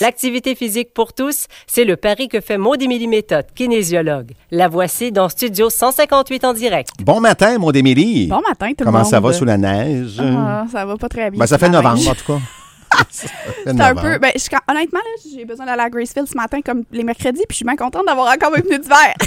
L'activité physique pour tous, c'est le pari que fait Maud-Émilie Méthode, kinésiologue. La voici dans Studio 158 en direct. Bon matin, Maud-Émilie. Bon matin, tout le monde. Comment ça va sous la neige? Ça va pas très bien. Ben, ça fait novembre, en tout cas. C'est un peu. Ben, honnêtement, là, j'ai besoin d'aller à Gracefield ce matin comme les mercredis, puis je suis bien contente d'avoir encore mes pneus d'hiver.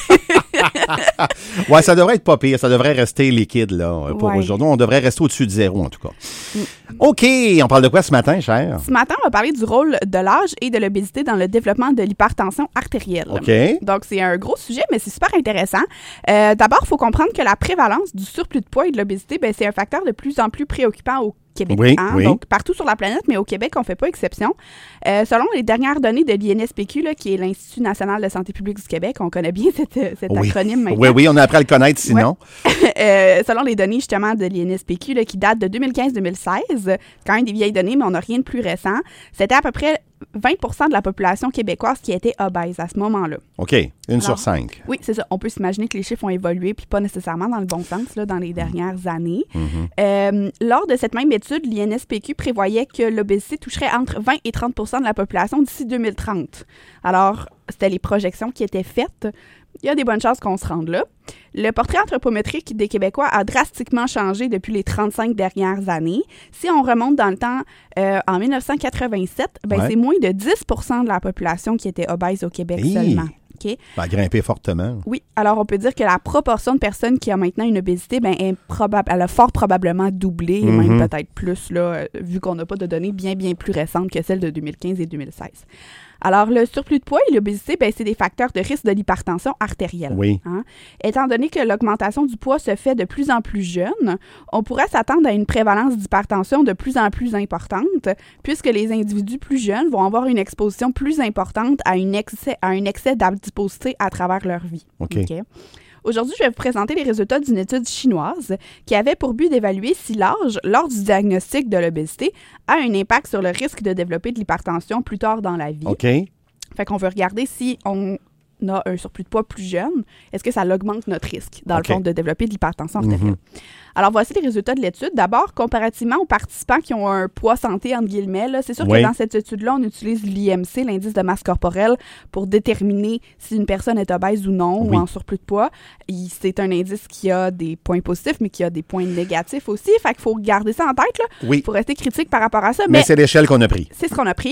Ouais, ça devrait être pas pire. Ça devrait rester liquide là, pour Ouais. aujourd'hui. On devrait rester au-dessus de zéro, en tout cas. OK, on parle de quoi ce matin, cher? Ce matin, on va parler du rôle de l'âge et de l'obésité dans le développement de l'hypertension artérielle. OK. Donc, c'est un gros sujet, mais c'est super intéressant. D'abord, il faut comprendre que la prévalence du surplus de poids et de l'obésité, ben, c'est un facteur de plus en plus préoccupant au Québec. Oui, oui. Donc, partout sur la planète, mais au Québec, on ne fait pas exception. Selon les dernières données de l'INSPQ, là, qui est l'Institut national de santé publique du Québec, on connaît bien cet acronyme maintenant. Oui, on a appris à le connaître sinon. Ouais. Selon les données justement de l'INSPQ là, qui datent de 2015-2016, quand même des vieilles données, mais on n'a rien de plus récent, c'était à peu près 20 de la population québécoise qui était obèse à ce moment-là. OK, une sur 5. Oui, c'est ça. On peut s'imaginer que les chiffres ont évolué, puis pas nécessairement dans le bon sens là, dans les dernières années. Lors de cette même étude, l'INSPQ prévoyait que l'obésité toucherait entre 20 et 30 de la population d'ici 2030. Alors, c'était les projections qui étaient faites. Il y a des bonnes chances qu'on se rende là. Le portrait anthropométrique des Québécois a drastiquement changé depuis les 35 dernières années. Si on remonte dans le temps, en 1987, ben, c'est moins de 10 de la population qui était obèse au Québec seulement. Okay? Ça a grimpé fortement. Oui, alors on peut dire que la proportion de personnes qui ont maintenant une obésité, ben, elle a fort probablement doublé, et même peut-être plus, là, vu qu'on n'a pas de données bien plus récentes que celles de 2015 et 2016. Alors, le surplus de poids et l'obésité, ben, c'est des facteurs de risque de l'hypertension artérielle. Oui. Hein? Étant donné que l'augmentation du poids se fait de plus en plus jeune, on pourrait s'attendre à une prévalence d'hypertension de plus en plus importante, puisque les individus plus jeunes vont avoir une exposition plus importante à un excès d'adiposité à travers leur vie. OK. Aujourd'hui, je vais vous présenter les résultats d'une étude chinoise qui avait pour but d'évaluer si l'âge, lors du diagnostic de l'obésité, a un impact sur le risque de développer de l'hypertension plus tard dans la vie. OK. Fait qu'on veut regarder si on a un surplus de poids plus jeune, est-ce que ça augmente notre risque, dans le fond, de développer de l'hypertension artérielle. Alors, voici les résultats de l'étude. D'abord, comparativement aux participants qui ont un poids santé, entre guillemets, là, c'est sûr que dans cette étude-là, on utilise l'IMC, l'indice de masse corporelle, pour déterminer si une personne est obèse ou non, ou en surplus de poids. C'est un indice qui a des points positifs, mais qui a des points négatifs aussi. Fait qu'il faut garder ça en tête, là. Oui. Faut rester critique par rapport à ça. Mais c'est l'échelle qu'on a pris. C'est ce qu'on a pris.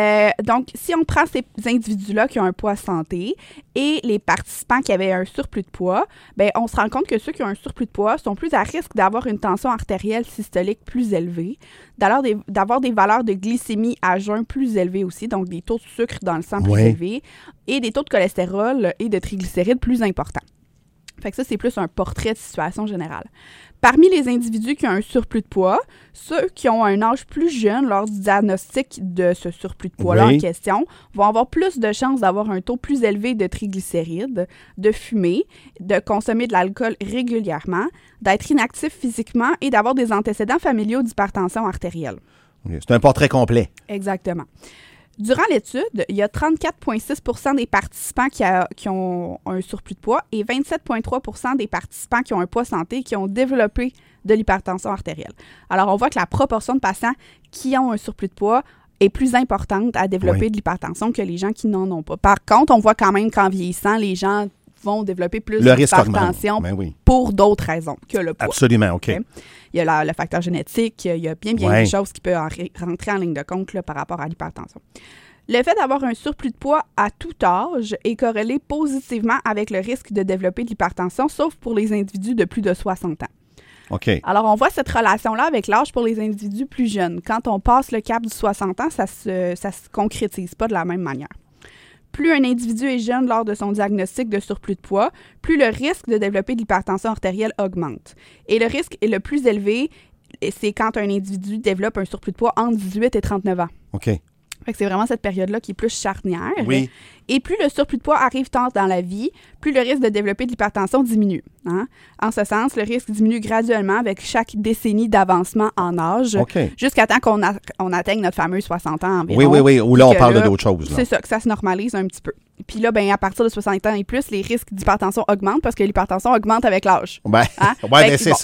Donc, si on prend ces individus-là qui ont un poids santé et les participants qui avaient un surplus de poids, ben, on se rend compte que ceux qui ont un surplus de poids sont plus à risque d'avoir une tension artérielle systolique plus élevée, d'avoir des valeurs de glycémie à jeun plus élevées aussi, donc des taux de sucre dans le sang plus élevés, et des taux de cholestérol et de triglycérides plus importants. Fait que ça, c'est plus un portrait de situation générale. Parmi les individus qui ont un surplus de poids, ceux qui ont un âge plus jeune lors du diagnostic de ce surplus de poids-là en question vont avoir plus de chances d'avoir un taux plus élevé de triglycérides, de fumer, de consommer de l'alcool régulièrement, d'être inactif physiquement et d'avoir des antécédents familiaux d'hypertension artérielle. C'est un portrait complet. Exactement. Durant l'étude, il y a 34,6 des participants qui ont un surplus de poids et 27,3 des participants qui ont un poids santé qui ont développé de l'hypertension artérielle. Alors, on voit que la proportion de patients qui ont un surplus de poids est plus importante à développer de l'hypertension que les gens qui n'en ont pas. Par contre, on voit quand même qu'en vieillissant, les gens vont développer plus d'hypertension pour d'autres raisons que le poids. Absolument, OK. Okay? Il y a le facteur génétique, il y a bien des choses qui peuvent rentrer en ligne de compte là, par rapport à l'hypertension. Le fait d'avoir un surplus de poids à tout âge est corrélé positivement avec le risque de développer de l'hypertension, sauf pour les individus de plus de 60 ans. OK. Alors, on voit cette relation-là avec l'âge pour les individus plus jeunes. Quand on passe le cap du 60 ans, ça se concrétise pas de la même manière. Plus un individu est jeune lors de son diagnostic de surplus de poids, plus le risque de développer de l'hypertension artérielle augmente. Et le risque est le plus élevé, c'est quand un individu développe un surplus de poids entre 18 et 39 ans. OK. Fait que c'est vraiment cette période-là qui est plus charnière. Oui. Et plus le surplus de poids arrive tard dans la vie, plus le risque de développer de l'hypertension diminue. Hein? En ce sens, le risque diminue graduellement avec chaque décennie d'avancement en âge, jusqu'à temps qu'on atteigne notre fameux 60 ans environ. Oui. Où là, on parle d'autres choses. C'est ça, que ça se normalise un petit peu. Puis là, ben, à partir de 60 ans et plus, les risques d'hypertension augmentent parce que l'hypertension augmente avec l'âge. C'est ça.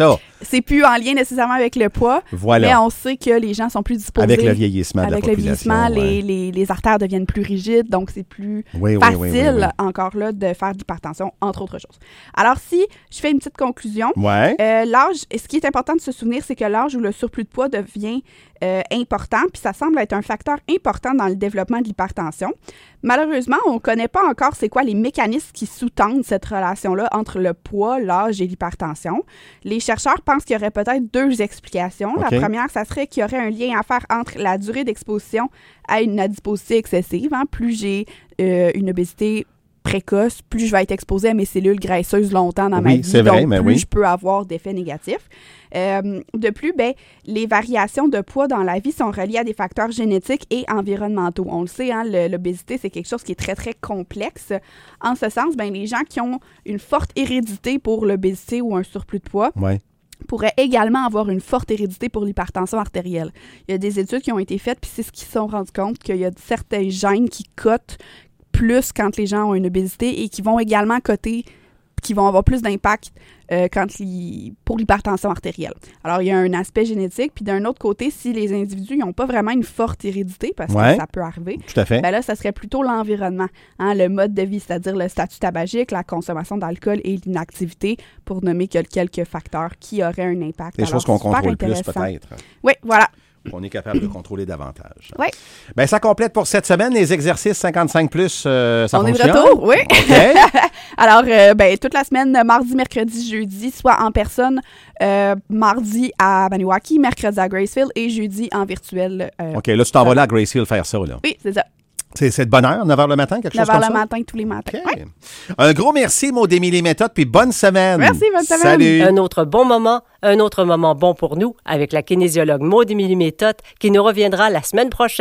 c'est plus en lien nécessairement avec le poids, Voilà. mais on sait que les gens sont plus disposés. Avec le vieillissement de la Avec le population. vieillissement, les artères deviennent plus rigides, donc c'est plus facile, encore là, de faire de l'hypertension, entre autres choses. Alors, si je fais une petite conclusion, Ouais. l'âge, ce qui est important de se souvenir, c'est que l'âge où le surplus de poids devient important, puis ça semble être un facteur important dans le développement de l'hypertension. Malheureusement, on ne connaît pas encore c'est quoi les mécanismes qui sous-tendent cette relation-là entre le poids, l'âge et l'hypertension. Les chercheurs pensent qu'il y aurait peut-être 2 explications. Okay. La première, ça serait qu'il y aurait un lien à faire entre la durée d'exposition à une adiposité excessive. Hein. Plus j'ai une obésité précoce, plus je vais être exposée à mes cellules graisseuses longtemps dans ma vie, c'est vrai, donc plus je peux avoir d'effets négatifs. De plus, les variations de poids dans la vie sont reliées à des facteurs génétiques et environnementaux. On le sait, hein, l'obésité, c'est quelque chose qui est très, très complexe. En ce sens, les gens qui ont une forte hérédité pour l'obésité ou un surplus de poids pourraient également avoir une forte hérédité pour l'hypertension artérielle. Il y a des études qui ont été faites, puis c'est ce qu'ils se sont rendus compte qu'il y a certains gènes qui cotent plus quand les gens ont une obésité et qui vont également coter, qui vont avoir plus d'impact pour l'hypertension artérielle. Alors, il y a un aspect génétique, puis d'un autre côté, si les individus n'ont pas vraiment une forte hérédité, parce que ça peut arriver, tout à fait. Là, ça serait plutôt l'environnement, hein, le mode de vie, c'est-à-dire le statut tabagique, la consommation d'alcool et l'inactivité, pour nommer quelques facteurs qui auraient un impact. Des choses qu'on contrôle plus, peut-être. Oui, voilà. On est capable de contrôler davantage. Oui. Bien, ça complète pour cette semaine. Les exercices 55+, ça on fonctionne? On est de retour, oui. OK. Alors, toute la semaine, mardi, mercredi, jeudi, soit en personne, mardi à Maniwaki, mercredi à Gracefield et jeudi en virtuel. OK, là, tu t'en vas là à Gracefield faire ça, là. Oui, c'est ça. C'est de bonne heure, 9h le matin, quelque chose comme ça? 9h le matin, tous les matins. OK. Ouais. Un gros merci, Maud Émilie Méthode, puis bonne semaine. Merci, bonne semaine. Salut. Un autre bon moment bon pour nous avec la kinésiologue Maud Émilie Méthode qui nous reviendra la semaine prochaine.